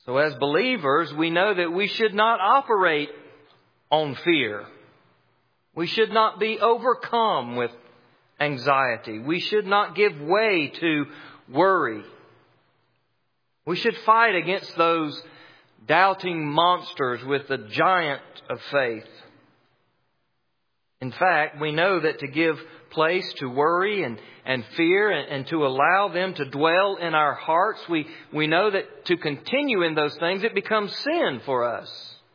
So as believers, we know that we should not operate on fear. We should not be overcome with anxiety. We should not give way to worry. We should fight against those doubting monsters with the giant of faith. In fact, we know that to give place to worry and fear and to allow them to dwell in our hearts, we know that to continue in those things, it becomes sin for us.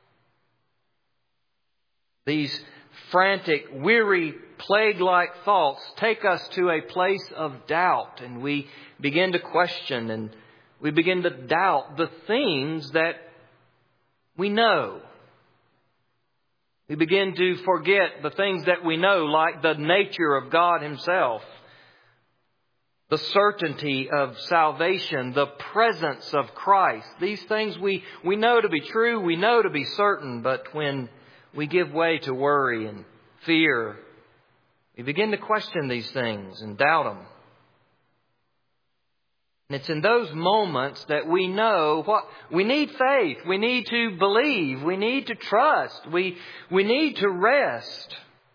These frantic, weary, plague-like thoughts take us to a place of doubt, and we begin to question and we begin to doubt the things that we know. We begin to forget the things that we know, like the nature of God Himself, the certainty of salvation, the presence of Christ. These things we know to be true, we know to be certain, but when we give way to worry and fear, we begin to question these things and doubt them. And it's in those moments that we know what we need faith. We need to believe. We need to trust. We need to rest.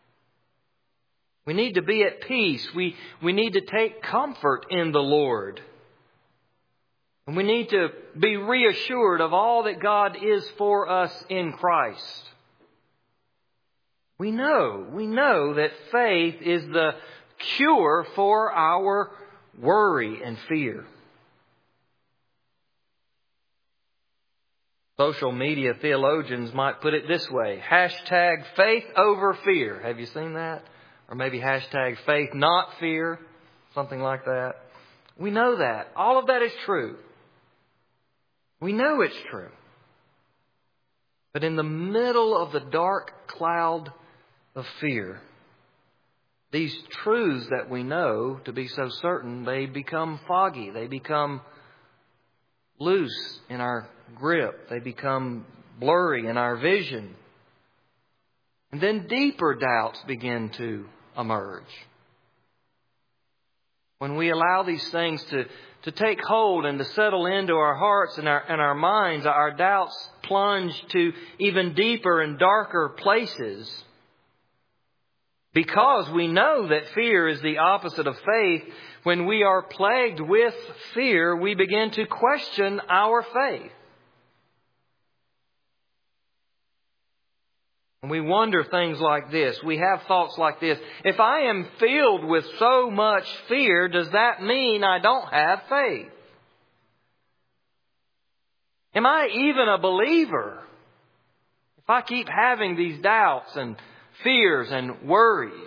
We need to be at peace. We need to take comfort in the Lord. And we need to be reassured of all that God is for us in Christ. We know that faith is the cure for our worry and fear. Social media theologians might put it this way. Hashtag faith over fear. Have you seen that? Or maybe hashtag faith not fear. Something like that. We know that. All of that is true. We know it's true. But in the middle of the dark cloud of fear, these truths that we know to be so certain, they become foggy. They become loose in our grip. They become blurry in our vision. And then deeper doubts begin to emerge. When we allow these things to take hold and to settle into our hearts and our minds, our doubts plunge to even deeper and darker places. Because we know that fear is the opposite of faith, when we are plagued with fear, we begin to question our faith. And we wonder things like this. We have thoughts like this. If I am filled with so much fear, does that mean I don't have faith? Am I even a believer? If I keep having these doubts and fears and worries.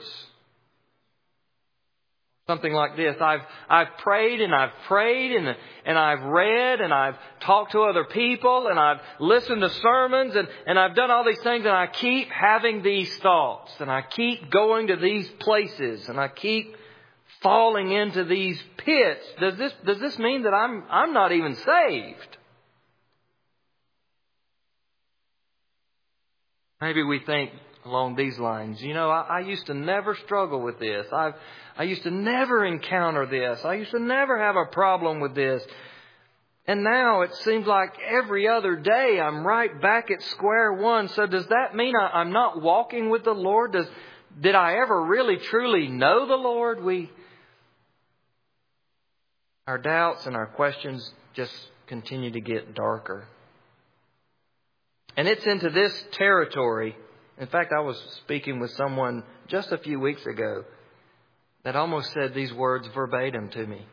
Something like this. I've prayed and I've prayed and I've read and I've talked to other people and I've listened to sermons and I've done all these things, and I keep having these thoughts and I keep going to these places and I keep falling into these pits. Does this mean that I'm not even saved? Maybe we think along these lines. I used to never struggle with this. I used to never encounter this. I used to never have a problem with this. And now it seems like every other day I'm right back at square one. So does that mean I'm not walking with the Lord? Did I ever really truly know the Lord? Our doubts and our questions just continue to get darker. And it's into this territory. In fact, I was speaking with someone just a few weeks ago that almost said these words verbatim to me.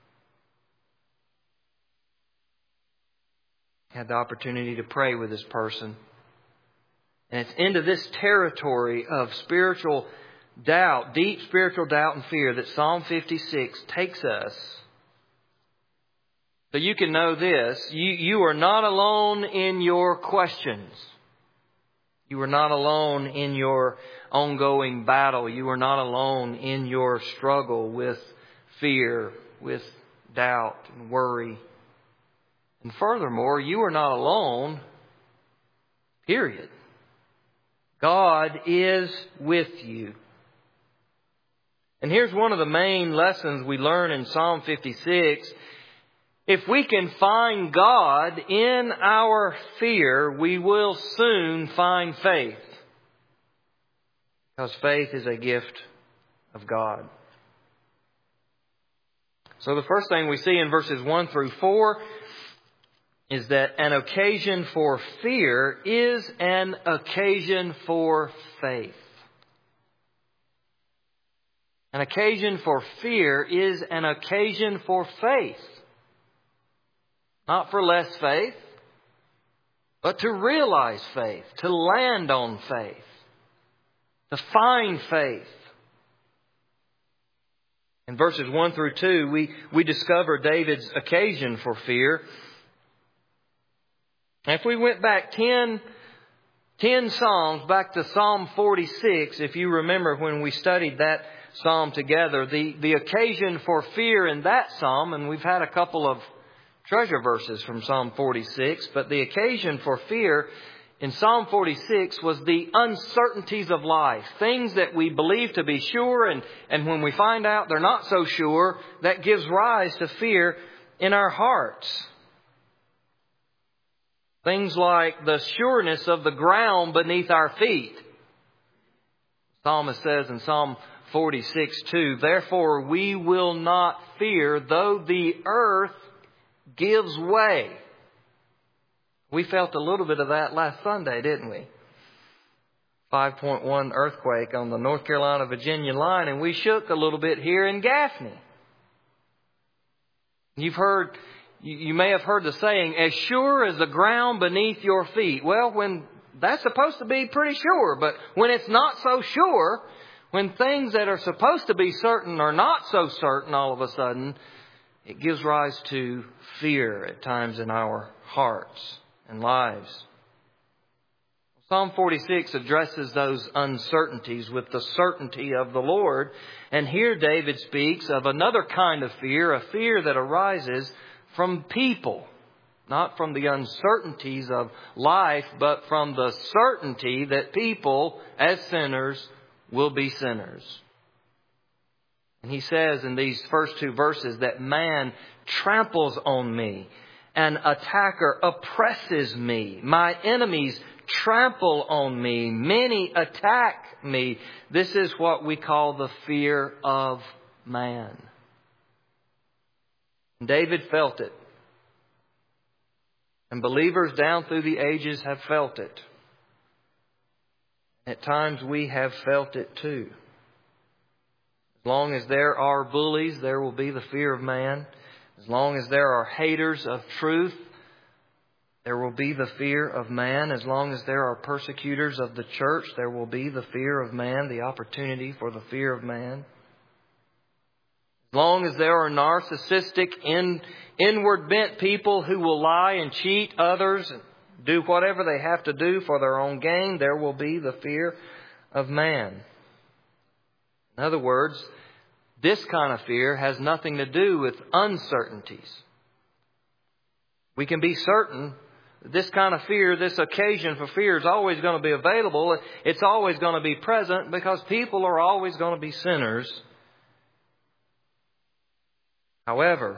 I had the opportunity to pray with this person. And it's into this territory of spiritual doubt, deep spiritual doubt and fear, that Psalm 56 takes us. So you can know this. You are not alone in your questions. You are not alone in your ongoing battle. You are not alone in your struggle with fear, with doubt and worry. And furthermore, you are not alone, period. God is with you. And here's one of the main lessons we learn in Psalm 56. If we can find God in our fear, we will soon find faith. Because faith is a gift of God. So the first thing we see in verses 1 through 4 is that an occasion for fear is an occasion for faith. An occasion for fear is an occasion for faith. Not for less faith, but to realize faith, to land on faith, to find faith. In verses 1 through 2, we discover David's occasion for fear. If we went back 10 Psalms, back to Psalm 46, if you remember when we studied that Psalm together, the occasion for fear in that Psalm, and we've had a couple of treasure verses from Psalm 46, but the occasion for fear in Psalm 46 was the uncertainties of life. Things that we believe to be sure, and when we find out they're not so sure, that gives rise to fear in our hearts. Things like the sureness of the ground beneath our feet. The psalmist says in Psalm 46:2, "Therefore we will not fear, though the earth gives way." We felt a little bit of that last Sunday, didn't we? 5.1 earthquake on the North Carolina-Virginia line, and we shook a little bit here in Gaffney. You may have heard the saying, "as sure as the ground beneath your feet." Well, when that's supposed to be pretty sure, but when it's not so sure, when things that are supposed to be certain are not so certain all of a sudden, it gives rise to fear at times in our hearts and lives. Psalm 46 addresses those uncertainties with the certainty of the Lord. And here David speaks of another kind of fear, a fear that arises from people. Not from the uncertainties of life, but from the certainty that people, as sinners, will be sinners. And he says in these first two verses that man tramples on me. An attacker oppresses me. My enemies trample on me. Many attack me. This is what we call the fear of man. David felt it. And believers down through the ages have felt it. At times we have felt it too. As long as there are bullies, there will be the fear of man. As long as there are haters of truth, there will be the fear of man. As long as there are persecutors of the church, there will be the fear of man, the opportunity for the fear of man. As long as there are narcissistic, inward bent people who will lie and cheat others and do whatever they have to do for their own gain, there will be the fear of man. In other words, this kind of fear has nothing to do with uncertainties. We can be certain this kind of fear, this occasion for fear is always going to be available. It's always going to be present because people are always going to be sinners. However,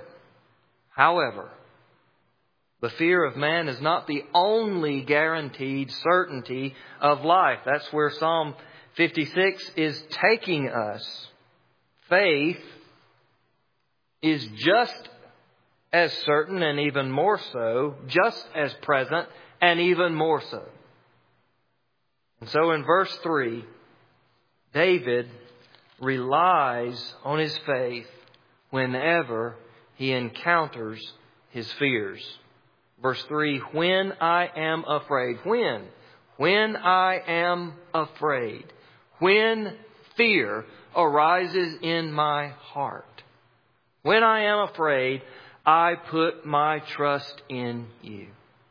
the fear of man is not the only guaranteed certainty of life. That's where Psalm 56 is taking us. Faith is just as certain and even more so, just as present and even more so. And so in verse 3, David relies on his faith whenever he encounters his fears. Verse 3, when I am afraid. When I am afraid. When fear arises in my heart. When I am afraid, I put my trust in you.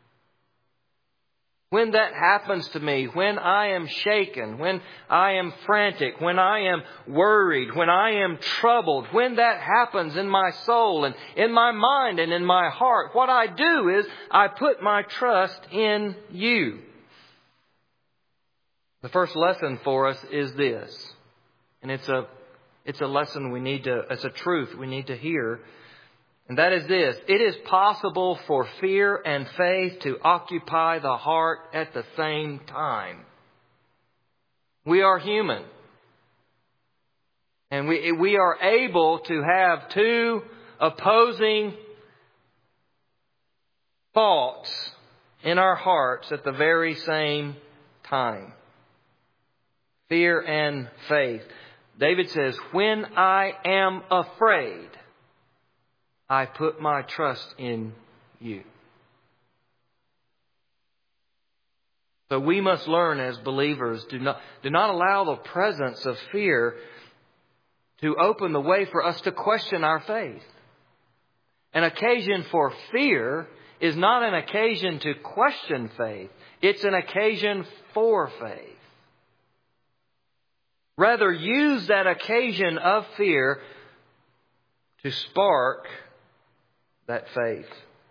When that happens to me, when I am shaken, when I am frantic, when I am worried, when I am troubled, when that happens in my soul and in my mind and in my heart, what I do is I put my trust in you. The first lesson for us is this, and it's a lesson it's a truth we need to hear. And that is this: it is possible for fear and faith to occupy the heart at the same time. We are human. And we are able to have two opposing thoughts in our hearts at the very same time. Fear and faith. David says, when I am afraid, I put my trust in you. So we must learn as believers, do not allow the presence of fear to open the way for us to question our faith. An occasion for fear is not an occasion to question faith. It's an occasion for faith. Rather, use that occasion of fear to spark that faith.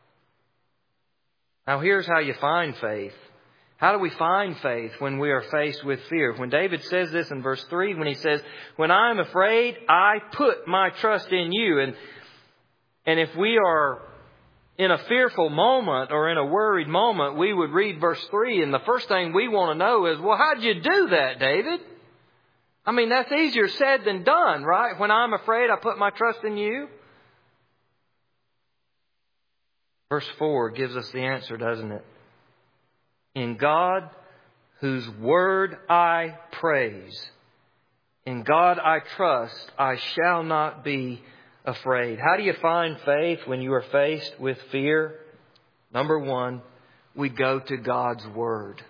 Now, here's how you find faith. How do we find faith when we are faced with fear? When David says this in verse 3, when he says, when I am afraid, I put my trust in you. And if we are in a fearful moment or in a worried moment, we would read verse 3, and the first thing we want to know is, well, how'd you do that, David? I mean, that's easier said than done, right? When I'm afraid, I put my trust in you. Verse 4 gives us the answer, doesn't it? In God, whose word I praise, in God I trust, I shall not be afraid. How do you find faith when you are faced with fear? Number one, we go to God's Word.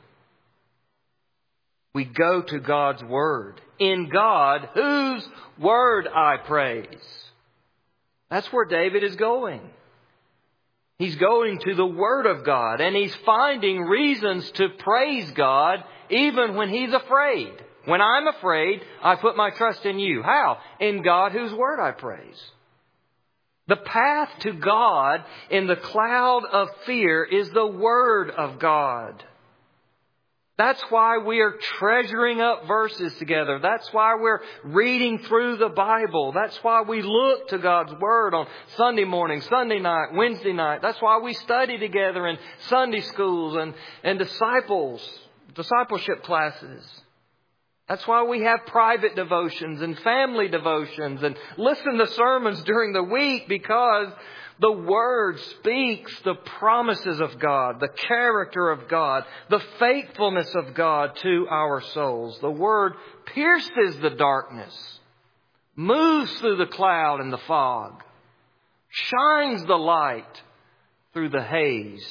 We go to God's Word. In God, whose word I praise. That's where David is going. He's going to the Word of God, and he's finding reasons to praise God even when he's afraid. When I'm afraid, I put my trust in you. How? In God, whose word I praise. The path to God in the cloud of fear is the Word of God. That's why we are treasuring up verses together. That's why we're reading through the Bible. That's why we look to God's Word on Sunday morning, Sunday night, Wednesday night. That's why we study together in Sunday schools and discipleship classes. That's why we have private devotions and family devotions and listen to sermons during the week, because the Word speaks the promises of God, the character of God, the faithfulness of God to our souls. The Word pierces the darkness, moves through the cloud and the fog, shines the light through the haze.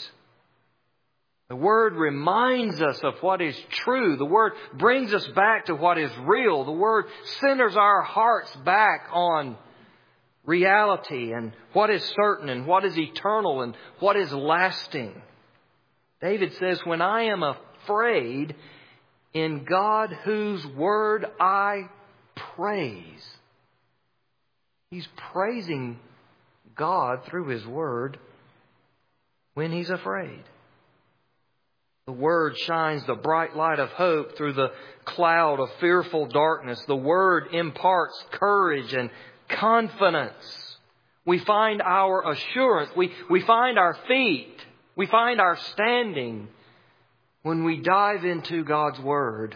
The Word reminds us of what is true. The Word brings us back to what is real. The Word centers our hearts back on reality and what is certain and what is eternal and what is lasting. David says, when I am afraid, in God whose word I praise. He's praising God through His Word when he's afraid. The Word shines the bright light of hope through the cloud of fearful darkness. The Word imparts courage and confidence. We find our assurance. We find our feet. We find our standing when we dive into God's Word.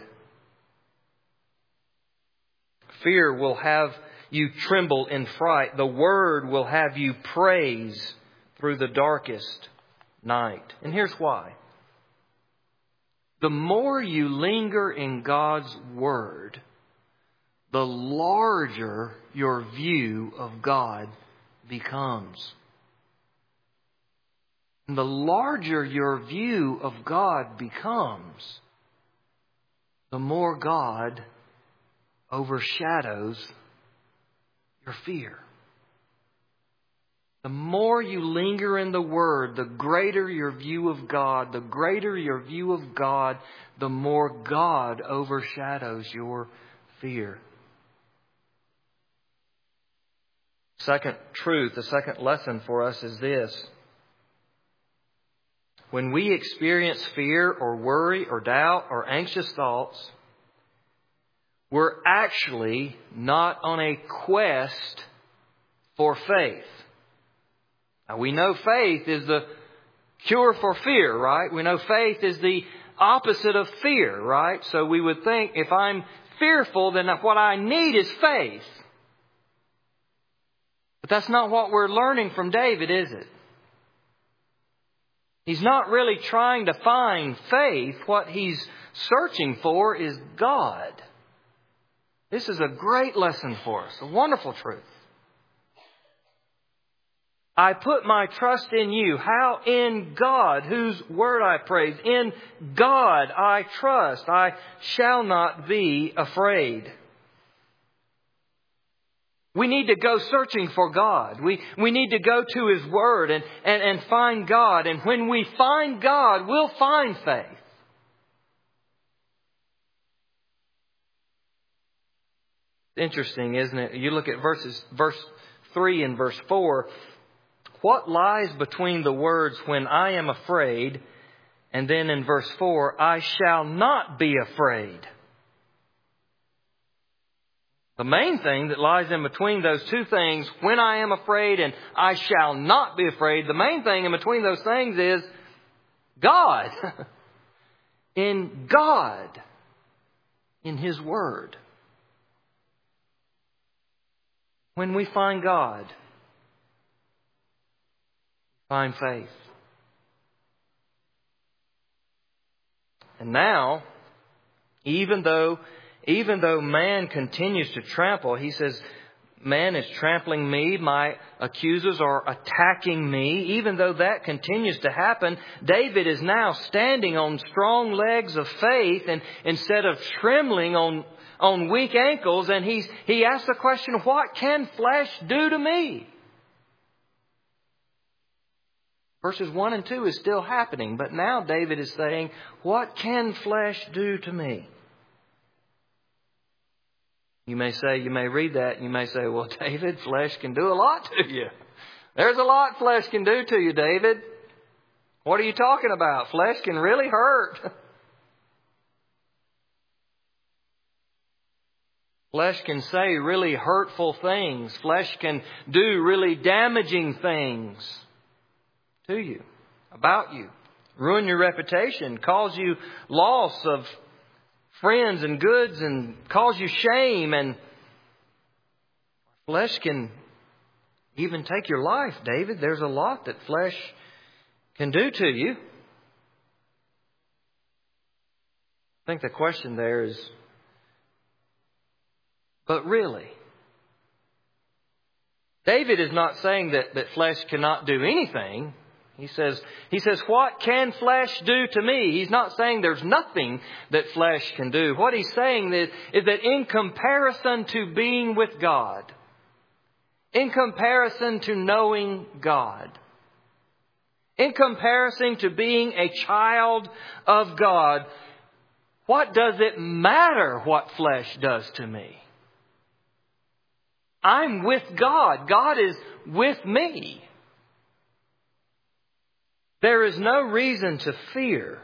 Fear will have you tremble in fright. The Word will have you praise through the darkest night. And here's why. The more you linger in God's Word, the larger your view of God becomes. And the larger your view of God becomes, the more God overshadows your fear. The more you linger in the Word, the greater your view of God. The greater your view of God, the more God overshadows your fear. Second truth, the second lesson for us is this. When we experience fear or worry or doubt or anxious thoughts, we're actually not on a quest for faith. Now, we know faith is the cure for fear, right? We know faith is the opposite of fear, right? So we would think if I'm fearful, then what I need is faith. But that's not what we're learning from David, is it? He's not really trying to find faith. What he's searching for is God. This is a great lesson for us, a wonderful truth. I put my trust in you. How? In God, whose word I praise. In God I trust. I shall not be afraid. We need to go searching for God. We need to go to His Word and find God. And when we find God, we'll find faith. Interesting, isn't it? You look at verse 3 and verse 4. What lies between the words, when I am afraid, and then in verse 4, I shall not be afraid? The main thing that lies in between those two things, when I am afraid and I shall not be afraid, the main thing in between those things is God. In God. In His Word. When we find God, find faith. And now, even though man continues to trample, he says, man is trampling me, my accusers are attacking me. Even though that continues to happen, David is now standing on strong legs of faith, and instead of trembling on weak ankles, and he asks the question, what can flesh do to me? Verses 1 and 2 is still happening, but now David is saying, what can flesh do to me? You may read that and you may say, well, David, flesh can do a lot to you. There's a lot flesh can do to you, David. What are you talking about? Flesh can really hurt. Flesh can say really hurtful things. Flesh can do really damaging things to you, about you. Ruin your reputation, cause you loss of friends and goods, and cause you shame. And flesh can even take your life, David. There's a lot that flesh can do to you. I think the question there is, but really? David is not saying that flesh cannot do anything. He says, what can flesh do to me? He's not saying there's nothing that flesh can do. What he's saying is that in comparison to being with God, in comparison to knowing God, in comparison to being a child of God, what does it matter what flesh does to me? I'm with God. God is with me. There is no reason to fear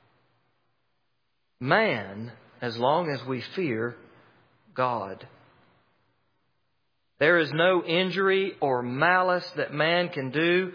man as long as we fear God. There is no injury or malice that man can do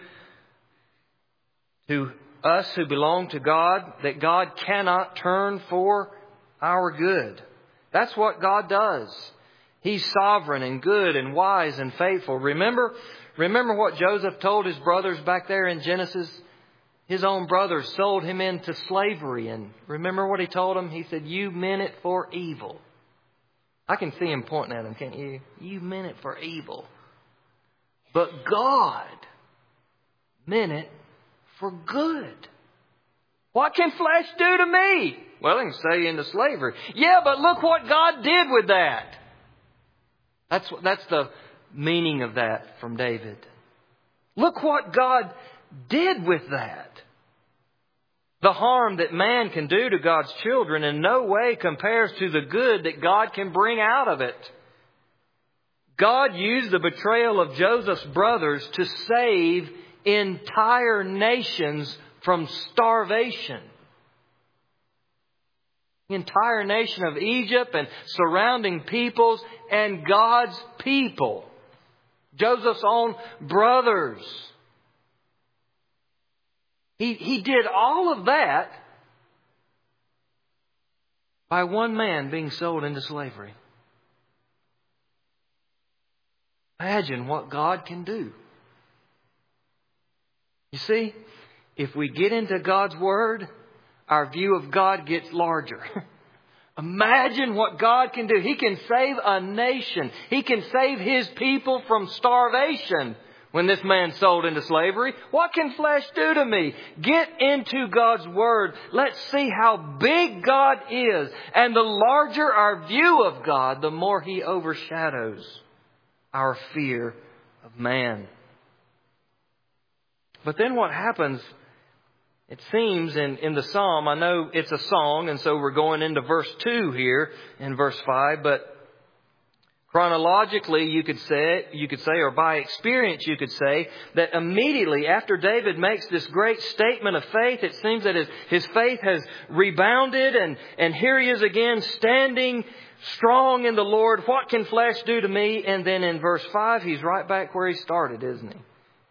to us who belong to God that God cannot turn for our good. That's what God does. He's sovereign and good and wise and faithful. Remember what Joseph told his brothers back there in Genesis? His own brothers sold him into slavery. And remember what he told them? He said, you meant it for evil. I can see him pointing at them, can't you? You meant it for evil. But God meant it for good. What can flesh do to me? Well, they can sell you into slavery. Yeah, but look what God did with that. That's the meaning of that from David. Look what God did with that. The harm that man can do to God's children in no way compares to the good that God can bring out of it. God used the betrayal of Joseph's brothers to save entire nations from starvation. The entire nation of Egypt and surrounding peoples and God's people. Joseph's own brothers He did all of that by one man being sold into slavery. Imagine what God can do. You see, if we get into God's Word, our view of God gets larger. Imagine what God can do. He can save a nation. He can save His people from starvation. When this man sold into slavery, what can flesh do to me? Get into God's Word. Let's see how big God is. And the larger our view of God, the more He overshadows our fear of man. But then what happens, it seems in the Psalm, I know it's a song, and so we're going into verse 2 here in verse 5, but chronologically, you could say, or by experience, you could say, that immediately after David makes this great statement of faith, it seems that his faith has rebounded, and here he is again standing strong in the Lord. What can flesh do to me? And then in verse 5, he's right back where he started, isn't he?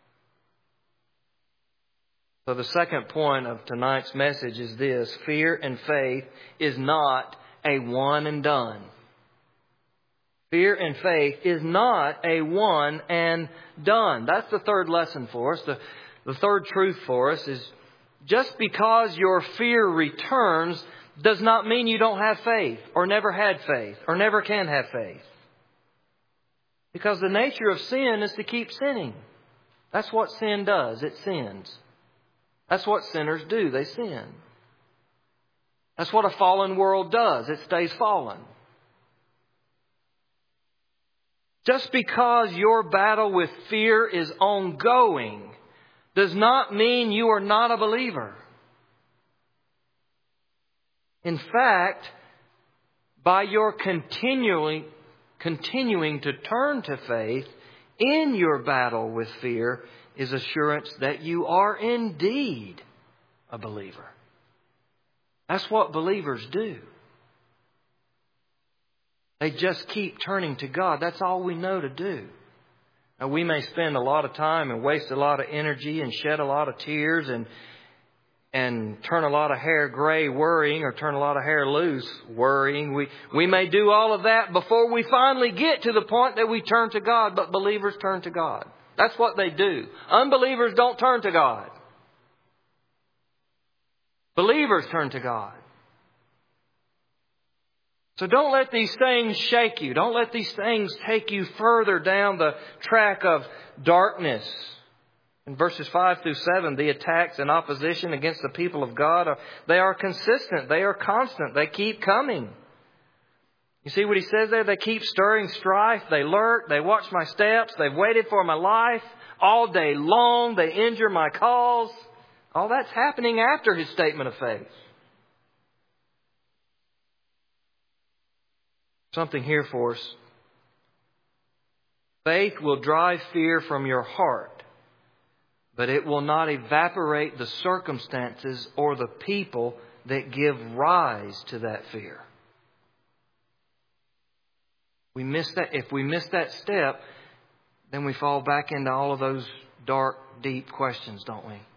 So the second point of tonight's message is this: fear and faith is not a one and done. Fear and faith is not a one and done. That's the third lesson for us. The third truth for us is just because your fear returns does not mean you don't have faith, or never had faith, or never can have faith. Because the nature of sin is to keep sinning. That's what sin does. It sins. That's what sinners do. They sin. That's what a fallen world does. It stays fallen. Just because your battle with fear is ongoing does not mean you are not a believer. In fact, by your continuing to turn to faith in your battle with fear is assurance that you are indeed a believer. That's what believers do. They just keep turning to God. That's all we know to do. Now, we may spend a lot of time and waste a lot of energy and shed a lot of tears and turn a lot of hair gray worrying, or turn a lot of hair loose worrying. We may do all of that before we finally get to the point that we turn to God. But believers turn to God. That's what they do. Unbelievers don't turn to God. Believers turn to God. So don't let these things shake you. Don't let these things take you further down the track of darkness. In verses 5 through 7, the attacks and opposition against the people of God, they are consistent. They are constant. They keep coming. You see what he says there? They keep stirring strife. They lurk. They watch my steps. They've waited for my life all day long. They injure my cause. All that's happening after his statement of faith. Something here for us. Faith will drive fear from your heart, but it will not evaporate the circumstances or the people that give rise to that fear. If we miss that step, then we fall back into all of those dark, deep questions, don't we?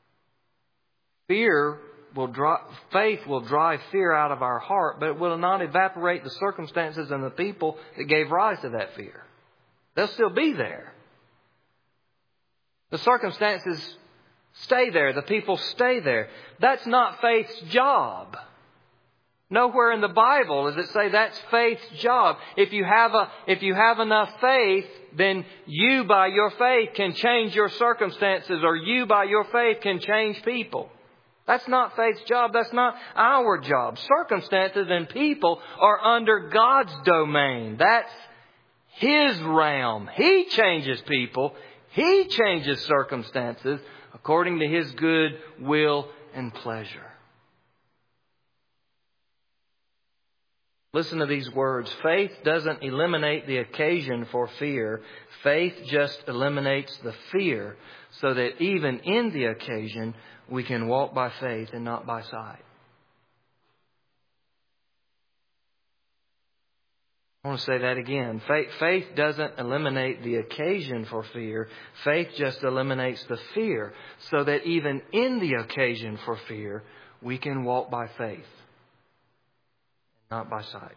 Faith will drive fear out of our heart, but it will not evaporate the circumstances and the people that gave rise to that fear. They'll still be there. The circumstances stay there. The people stay there. That's not faith's job. Nowhere in the Bible does it say that's faith's job. If you have enough faith, then you by your faith can change your circumstances, or you by your faith can change people. That's not faith's job. That's not our job. Circumstances and people are under God's domain. That's His realm. He changes people. He changes circumstances according to His good will and pleasure. Listen to these words. Faith doesn't eliminate the occasion for fear. Faith just eliminates the fear so that even in the occasion, we can walk by faith and not by sight. I want to say that again. Faith doesn't eliminate the occasion for fear. Faith just eliminates the fear, so that even in the occasion for fear, we can walk by faith, not by sight.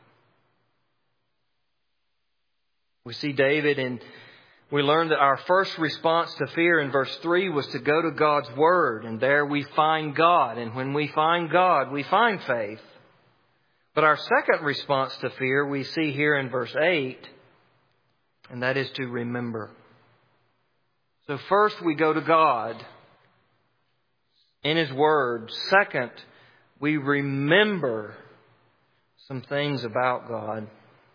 We see David, and we learn that our first response to fear in verse 3 was to go to God's Word, and there we find God. And when we find God, we find faith. But our second response to fear we see here in verse 8, and that is to remember. So first we go to God in His Word. Second, we remember some things about God.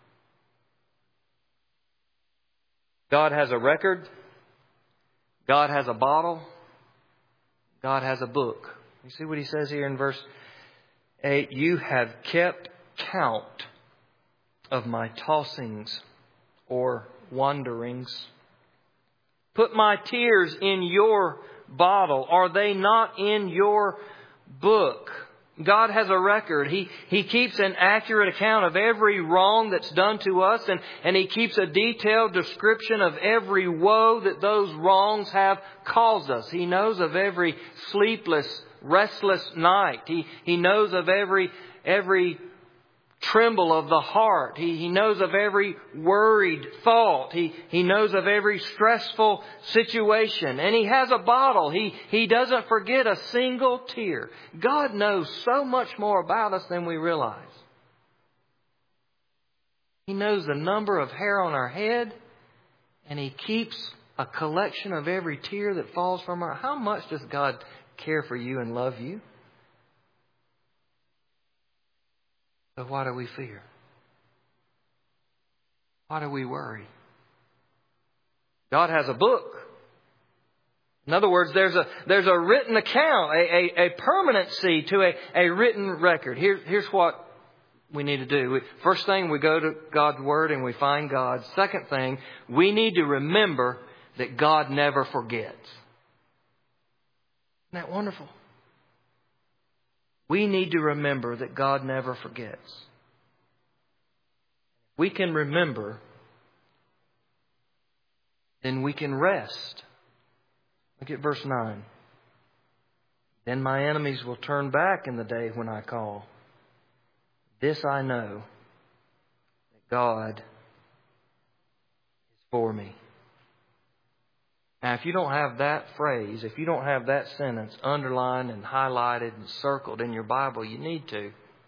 God has a record. God has a bottle. God has a book. You see what He says here in verse 8? You have kept count of my tossings or wanderings. Put my tears in your bottle. Are they not in your book? God has a record. He keeps an accurate account of every wrong that's done to us, and He keeps a detailed description of every woe that those wrongs have caused us. He knows of every sleepless, restless night. He knows of every tremble of the heart. He knows of every worried thought. He knows of every stressful situation. And He has a bottle. He doesn't forget a single tear. God knows so much more about us than we realize. He knows the number of hair on our head, and He keeps a collection of every tear that falls from our... How much does God care for you and love you? So why do we fear? Why do we worry? God has a book. In other words, there's a written account, a permanency to a written record. Here's what we need to do. First thing, we go to God's Word and we find God. Second thing, we need to remember that God never forgets. Isn't that wonderful? We need to remember that God never forgets. We can remember, then we can rest. Look at verse 9. Then my enemies will turn back in the day when I call. This I know, that God is for me. Now, if you don't have that phrase, if you don't have that sentence underlined and highlighted and circled in your Bible, you need to.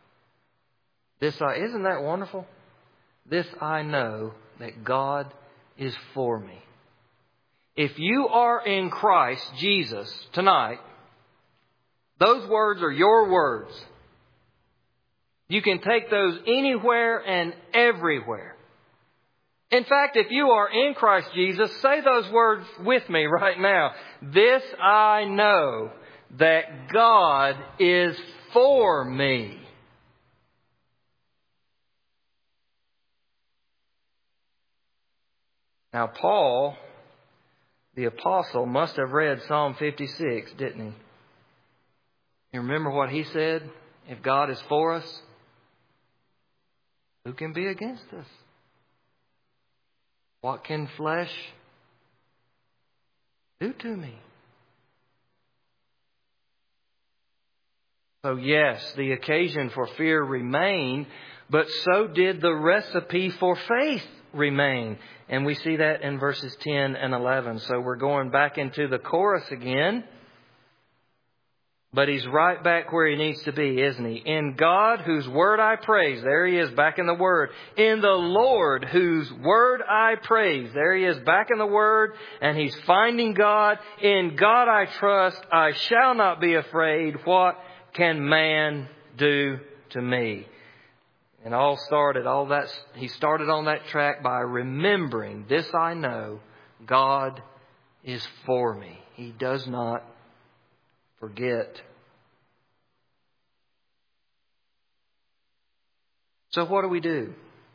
Isn't that wonderful? This I know, that God is for me. If you are in Christ Jesus tonight, those words are your words. You can take those anywhere and everywhere. In fact, if you are in Christ Jesus, say those words with me right now. This I know, that God is for me. Now, Paul, the apostle, must have read Psalm 56, didn't he? You remember what he said? If God is for us, who can be against us? What can flesh do to me? So yes, the occasion for fear remained, but so did the recipe for faith remain. And we see that in verses 10 and 11. So we're going back into the chorus again. But he's right back where he needs to be, isn't he? In God, whose word I praise. There he is, back in the word. In the Lord, whose word I praise. There he is, back in the word. And he's finding God. In God I trust. I shall not be afraid. What can man do to me? And he started on that track by remembering, this I know, God is for me. He does not forget. So what do we do?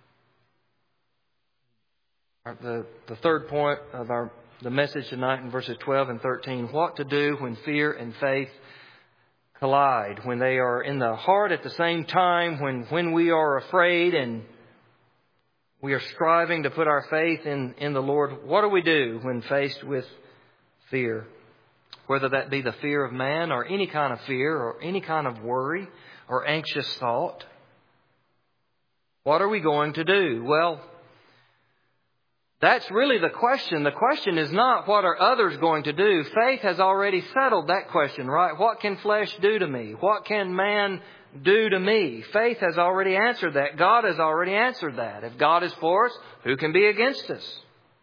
The third point of the message tonight in verses 12 and 13. What to do when fear and faith collide. When they are in the heart at the same time. When we are afraid and We are striving to put our faith in the Lord. What do we do when faced with fear? Whether that be the fear of man or any kind of fear or any kind of worry or anxious thought. What are we going to do? Well, that's really the question. The question is not what are others going to do. Faith has already settled that question, right? What can flesh do to me? What can man do to me? Faith has already answered that. God has already answered that. If God is for us, who can be against us?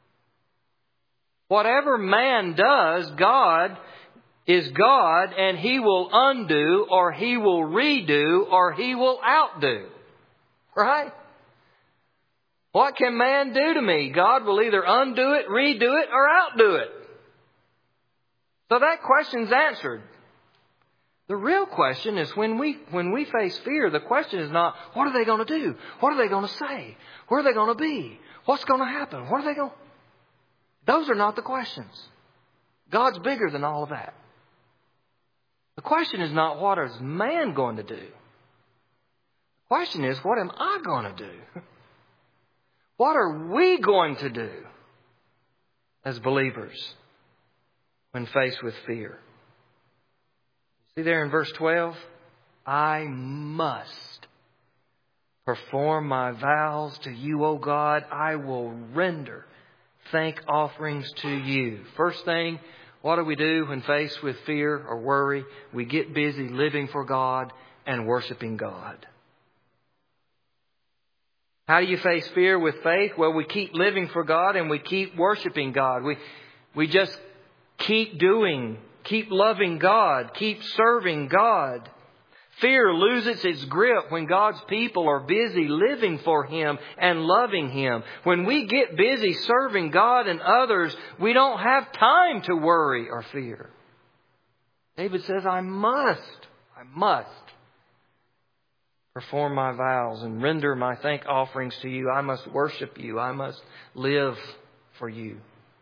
Whatever man does, God is God, and He will undo, or He will redo, or He will outdo. Right? What can man do to me? God will either undo it, redo it, or outdo it. So that question's answered. The real question is when we face fear, the question is not, what are they going to do? What are they going to say? Where are they going to be? What's going to happen? What are they going? Those are not the questions. God's bigger than all of that. The question is not what is man going to do. The question is, what am I going to do? What are we going to do as believers when faced with fear? See there in verse 12? I must perform my vows to you, O God. I will render thank offerings to you. First thing, what do we do when faced with fear or worry? We get busy living for God and worshiping God. How do you face fear with faith? Well, we keep living for God and we keep worshiping God. We just keep loving God, keep serving God. Fear loses its grip when God's people are busy living for Him and loving Him. When we get busy serving God and others, we don't have time to worry or fear. David says, I must perform my vows and render my thank offerings to you. I must worship you. I must live for you.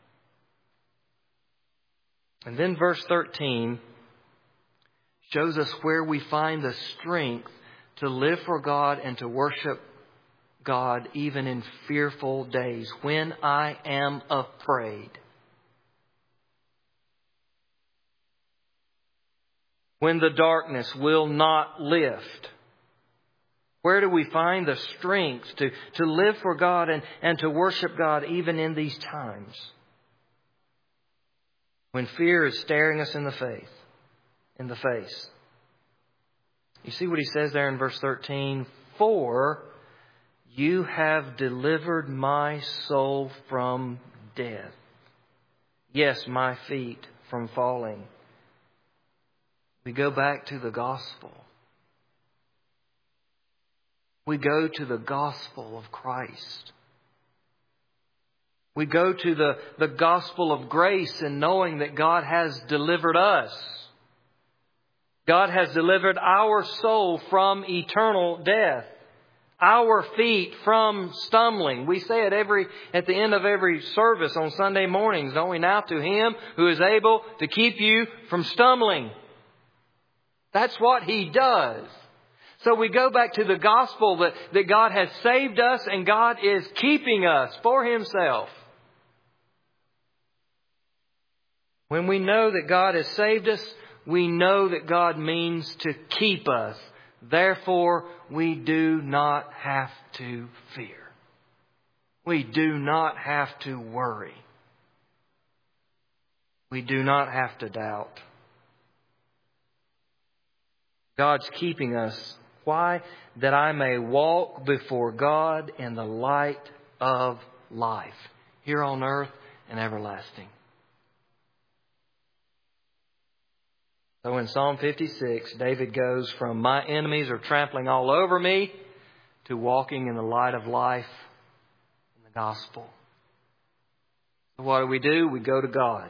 And then verse 13 shows us where we find the strength to live for God and to worship God even in fearful days. When I am afraid. When the darkness will not lift. Where do we find the strength to live for God and to worship God even in these times? When fear is staring us in the face. You see what he says there in verse 13? For you have delivered my soul from death. Yes, my feet from falling. We go back to the gospel. We go to the gospel of Christ. We go to the gospel of grace and knowing that God has delivered us. God has delivered our soul from eternal death. Our feet from stumbling. We say it at the end of every service on Sunday mornings, don't we now? To Him who is able to keep you from stumbling. That's what He does. So we go back to the gospel that God has saved us and God is keeping us for Himself. When we know that God has saved us, we know that God means to keep us. Therefore, we do not have to fear. We do not have to worry. We do not have to doubt. God's keeping us. Why? That I may walk before God in the light of life, here on earth and everlasting. So in Psalm 56, David goes from my enemies are trampling all over me to walking in the light of life in the gospel. So what do? We go to God.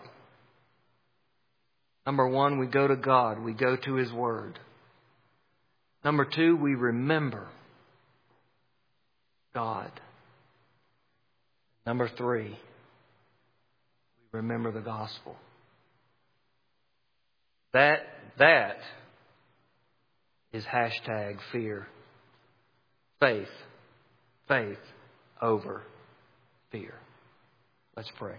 Number one, we go to God. We go to His Word. Number two, we remember God. Number three, we remember the gospel. That is hashtag fear. Faith. over fear. Let's pray.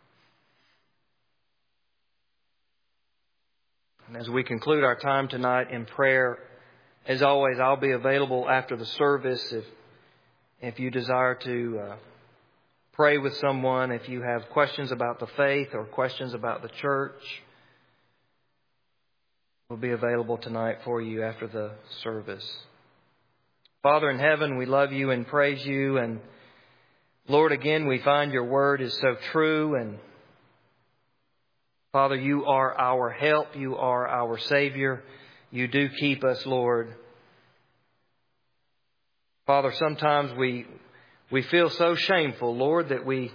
And as we conclude our time tonight in prayer, as always, I'll be available after the service if you desire to pray with someone, if you have questions about the faith or questions about the church. We'll be available tonight for you after the service. Father in heaven, we love you and praise you. And Lord, again, we find your word is so true. And Father, you are our help. You are our Savior. You do keep us, Lord. Father, sometimes we feel so shameful, Lord, that we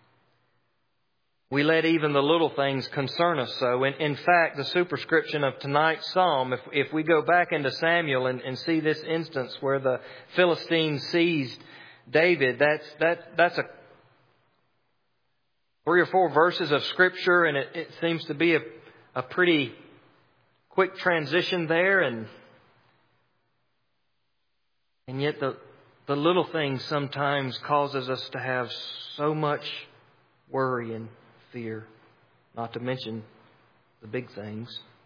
let even the little things concern us so. In fact, the superscription of tonight's psalm, if we go back into Samuel and see this instance where the Philistines seized David, that's a 3 or 4 verses of Scripture, and it seems to be a pretty quick transition there, and yet the little things sometimes causes us to have so much worry and fear, not to mention the big things.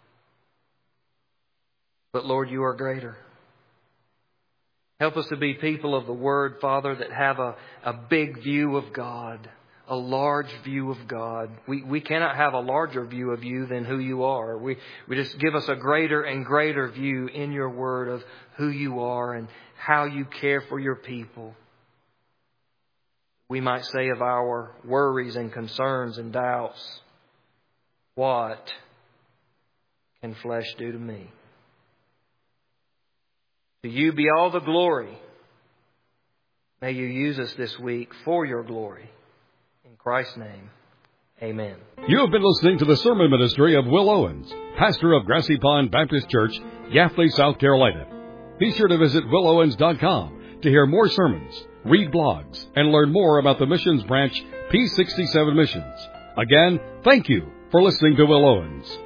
But Lord, you are greater. Help us to be people of the Word, Father, that have a big view of God, a large view of God. We cannot have a larger view of you than who you are. We just give us a greater and greater view in your Word of who you are and how you care for your people. We might say of our worries and concerns and doubts, what can flesh do to me? To you be all the glory. May you use us this week for your glory. In Christ's name, amen. You have been listening to the sermon ministry of Will Owens, pastor of Grassy Pond Baptist Church, Yafley, South Carolina. Be sure to visit willowens.com to hear more sermons, read blogs, and learn more about the missions branch P67 Missions. Again, thank you for listening to Will Owens.